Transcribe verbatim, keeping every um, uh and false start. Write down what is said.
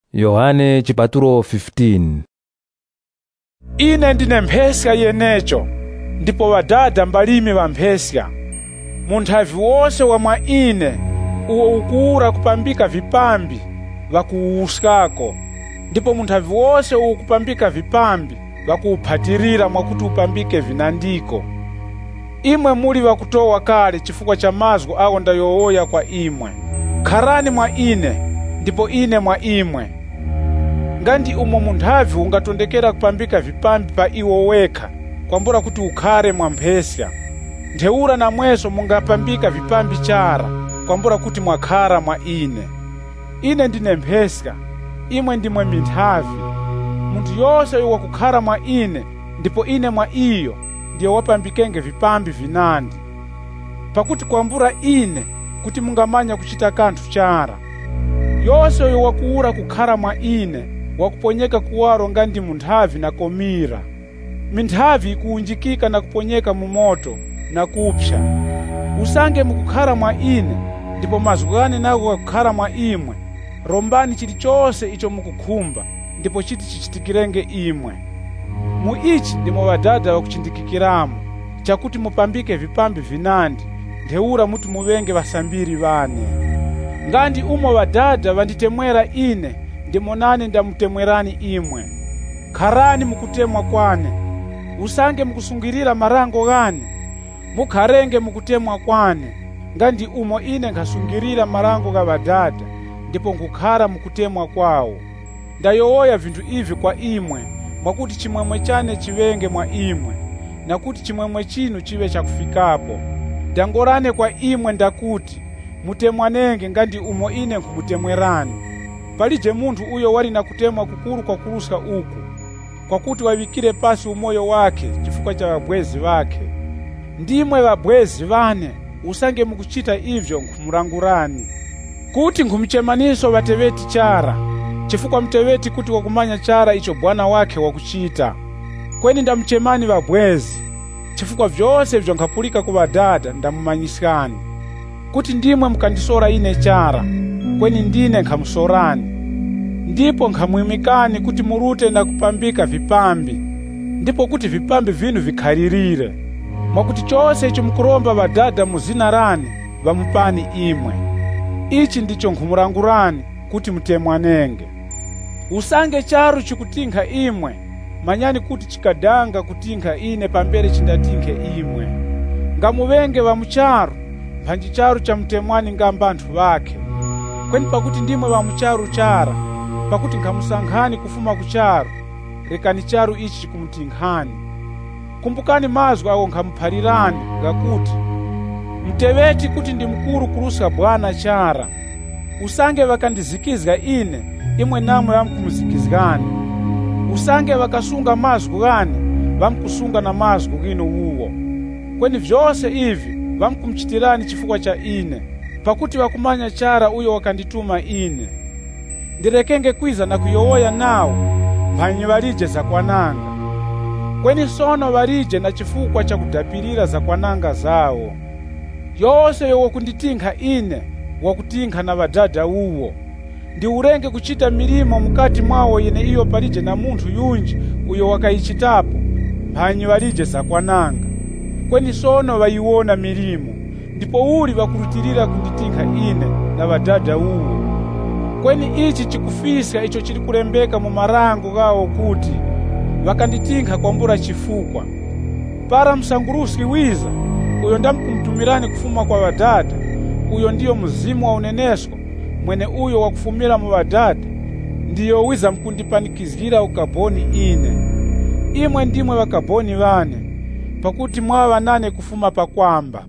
Yohane chipatulo fifteen. Ine ndine mphesya yenecho, ndipo wadada mbalimi wa mphesya. Munthavi wose wa mwa ine uwo ukura kupambika vipambi vakuuskako, ndipo munthavi wose uwo kupambika vipambi vakuuphatirira mwakuti upambike vinandiko. Imwe muli wakutowa kale chifukwa cha mazgu awo ndayowoya kwa imwe. Kharani mwa ine, ndipo ine mwa imwe. Ngandi umo munthavi ungatondekera kupambika vipambi pa iwo wekha, kwambura kuti ukhare mwa mphesya. Ntheura na mweso mungapambika vipambi chara, kwambura kuti mwakhara mwa ine. Ine ndine mphesya, imwe ndimwe minthavi. Munthu yose uwa kukhara mwa ine, ndipo ine mwa iyo, ndiyo wapambikenge vipambi vinandi. Pakuti kwambura ine, kuti mungamanya kuchita kanthu chara. Yose uyo wakuura kukhara mwa ine, wakuponyeka kuwaro ngandi munthavi na komira. Minthavi ikuunjikika na kuponyeka mu moto na kupsha. Usange mukukhara mwa ine, ndipo mazugane nago wakukhara mwa imwe. Rombani chilichose icho mukukhumba, ndipo chiti chichitikirenge imwe. Mu ichi ndimo wadada wakuchindikikiramo, chakuti mupambike vipambi vinandi, ntheura mutu muvenge vasambiri vane. Ngandi umo wadada vanditemwera ine, ndimo nane ndamutemwerani imwe. Kharani mukutemwa kwane, usange mukusungirira marango gane, mukharenge mukutemwa kwane. Ngandi umo ine nkhasungirira marango ga wadada, ndipo nkukhara mukutemwa kwawo. Ndayowoya vinthu ivi kwa imwe, mwakuti chimwemwe chane chivenge mwa imwe, na kuti chimwemwe chinu chive chakufikapo. Ndangorane kwa imwe ndakuti, mutemwanenge ngandi umo ine nkumutemwerani. Palije munthu uyo wali na kutemwa kukuru kwa kuluska uku, kwa kuti wavikire pasi umoyo wake chifukwa cha wabwezi wake. Ndimwe wabwezi vane, usange mukuchita ivyo nkumurangurani. Kuti nkumchemaniso wateweti chara, chifukwa mteweti kuti wakumanya chara icho bwana wake wakuchita. Kweni ndamchemani wabwezi, chifukwa vyose vyo nkhapulika ku wadada ndamumanyisikani. Kuti ndimwe mkandisora ine chara, kweni ndine nkhamusorani. Ndipo nkhamwimikani kuti murute na kupambika vipambi, ndipo kuti vipambi vinu vikharirire. Mwakuti chose icho mukuromba wadada muzina rani, vamupani imwe. Ichi ndicho nkhumurangurani kuti mutemwanenge. Usange charu chikutinkha imwe, manyani kuti chikadanga kutinkha ine pambere chindatinkhe imwe. Ngamuvenge wa mucharu, mphanji charu cha mtemwani ngamba anthu vake. Kweni pakuti ndimwe wa mucharu chara, pakuti nkhamusankhani kufuma kucharu, rekani charu ichi chikumutinkhani. Kumbukani mazgu awo nkhamuphalirani, ngakuti mteweti kuti ndi mkuru kuluska bwana chara. Usange wakandizikizga ine, imwe namwe vamkumuzikizgani. Usange wakasunga mazgu gani, vamkusunga na mazgu gino uwo. Kweni vyose ivi vamkumchitirani chifukwa cha ine, pakuti wakumanya chara uyo wakandituma ine. Ndirekenge kwiza na kuyowoya nawo, mphanyi walije za kwananga. Kweni sono walije na chifukwa cha kudapirira za kwananga zawo. Yose yo wakunditinkha ine, wakutinkha na wadada uwo. Ndi urenge kuchita milimo mukati mwawo yene iyo palije na munthu yunji uyo wakayichitapo, mphanyi walije za kwananga. Kweni sono wayiwona milimo, ndipo uli wakurutirira kunditinkha ine na wadada uwo. Kweni ichi chikufisika icho chili kulembeka mu marango gawo kuti, wakanditinkha kwambura chifukwa. Para msanguruski wiza, uyo ndamkumtumirani kufuma kwa wadada, uyo ndiyo mzimu wa unenesko, mwene uyo wakufumira mu wadada, ndiyo wiza mkundipanikizgira ukaboni ine. Imwe ndimwe wakaboni vane, pakuti mwawa nane kufuma pa kwamba.